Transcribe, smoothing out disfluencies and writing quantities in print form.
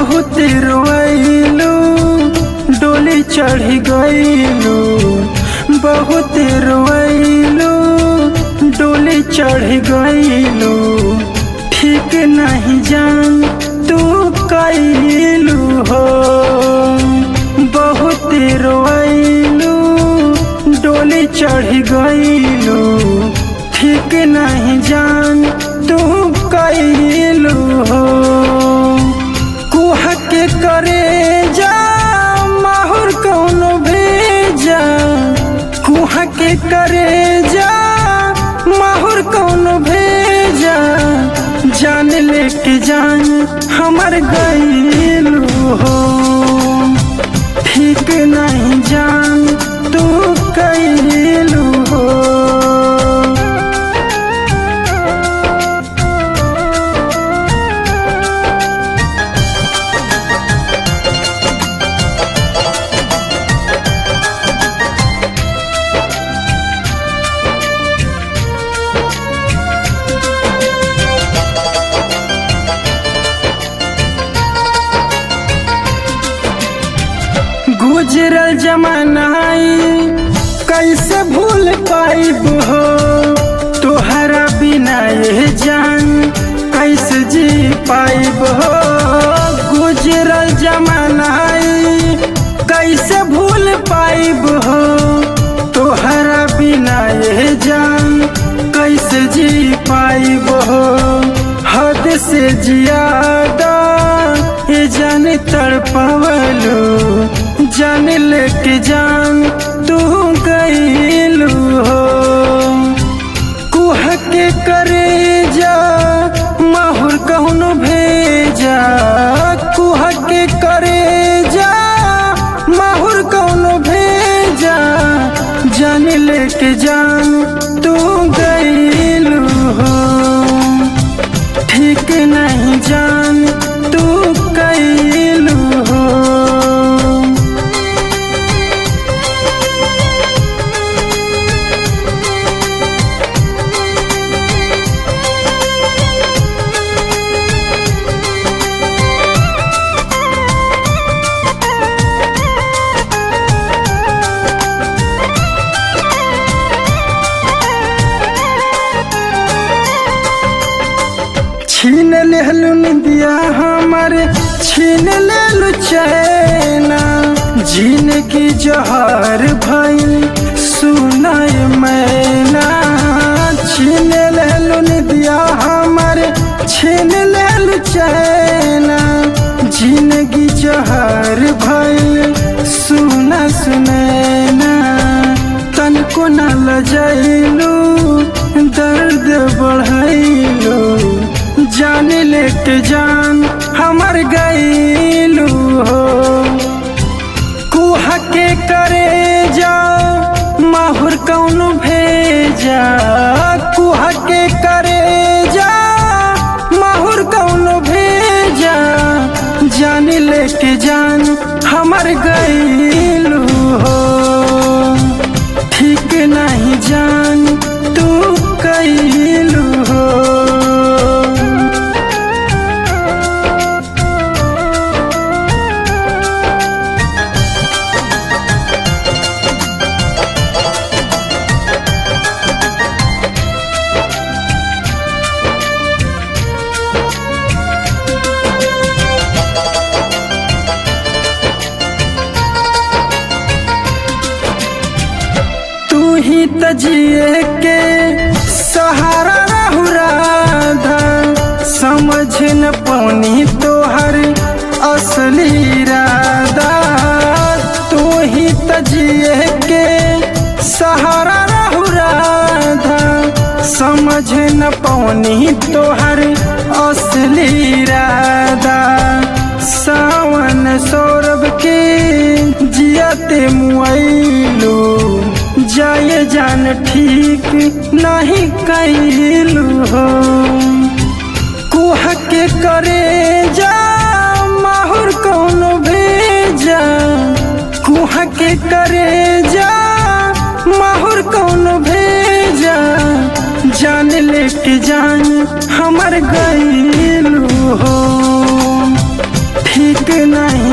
बहुत रोइलू डोली चढ़ी गईलू, बहुत रोइलू डोली चढ़ी गईलू। ठीक नहीं जान तू कईलू हो, बहुत रोइलू डोली चढ़ी गईलू। ठीक नहीं जान तू कईलू हो। कुह के करे जा माहुर कौनो भेजा, कुह के करे जा माहुर कौनो भेजा। जान लेके जान हमर गईलू हो, ठीक नहीं जान तू कईलू हो। गुजरल जमाना कैसे भूल पाइब हो, तोहरा बिना ये जान कैसे जी पाइब हो। गुजरल जमाना कैसे भूल पाइब हो, तोहरा बिना ये जान कैसे जी पाइब हो। हद से ज्यादा ये जान तड़पावलू, जान लेके जान तू गईलू हो। कुह के करे जा माहुर कौनो भेजा, कुह के करे जा माहुर कौनो भेजा। जान लेके जान तू गईलू हो, ठीक नहीं जान तू कईलू हो। छीन लेलू निंदिया हमर, छीन लेलू चैना। जिंदगी जहर भइल सुनाय मैना। छीन लेलू निंदिया हमर, छीन लेलू चैना। जिंदगी जहर भइल सुना सुनैना। तनको न लजैलू दर्द बढ़ैलू, जान लेके जान हमर गईलू हो। कुह के करे जा माहुर कौनो भेजा, कुह के करे जा माहुर कौनो भेजा। जान लेके जान हमर गईलू हो, ठीक नहीं जान तू कईलू हो। तू ही तजिए के सहारा रहू राधा, समझ न पौनी तोहर असली इरादा। तू ही तजिए के सहारा रहू राधा, समझ न पौनी तोहर असली इरादा। सावन सौरभ के जियते मुआइलू, जाए जान ठीक नहीं कईलू हो। कुह के करे जा माहुर कौनो भेजा, कुह के करे जा माहुर कौनो भेजा। जान लेके जान हमर गईलू हो, ठीक ठीक नहीं